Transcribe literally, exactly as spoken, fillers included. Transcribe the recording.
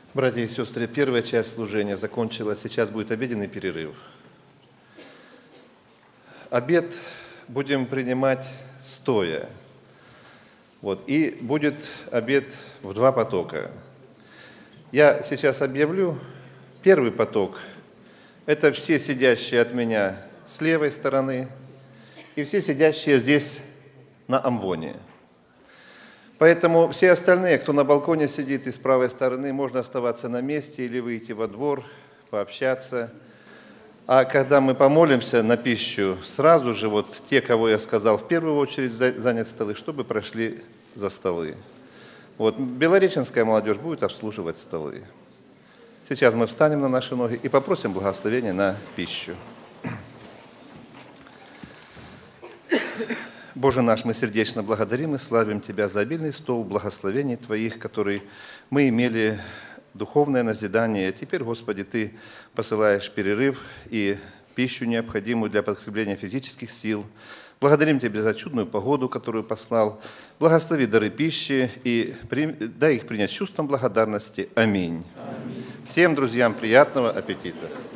Братья и сестры, первая часть служения закончилась, сейчас будет обеденный перерыв. Обед будем принимать стоя. Вот, и будет обед в два потока. Я сейчас объявлю. Первый поток – это все сидящие от меня с левой стороны и все сидящие здесь на амвоне. Поэтому все остальные, кто на балконе сидит и с правой стороны, можно оставаться на месте или выйти во двор, пообщаться. А когда мы помолимся на пищу, сразу же вот те, кого я сказал, в первую очередь занять столы, чтобы прошли за столы. Вот белореченская молодежь будет обслуживать столы. Сейчас мы встанем на наши ноги и попросим благословения на пищу. Боже наш, мы сердечно благодарим и славим Тебя за обильный стол благословений Твоих, который мы имели духовное назидание. Теперь, Господи, Ты посылаешь перерыв и пищу, необходимую для подкрепления физических сил. Благодарим Тебя за чудную погоду, которую послал. Благослови дары пищи и дай их принять чувством благодарности. Аминь. Аминь. Всем друзьям приятного аппетита.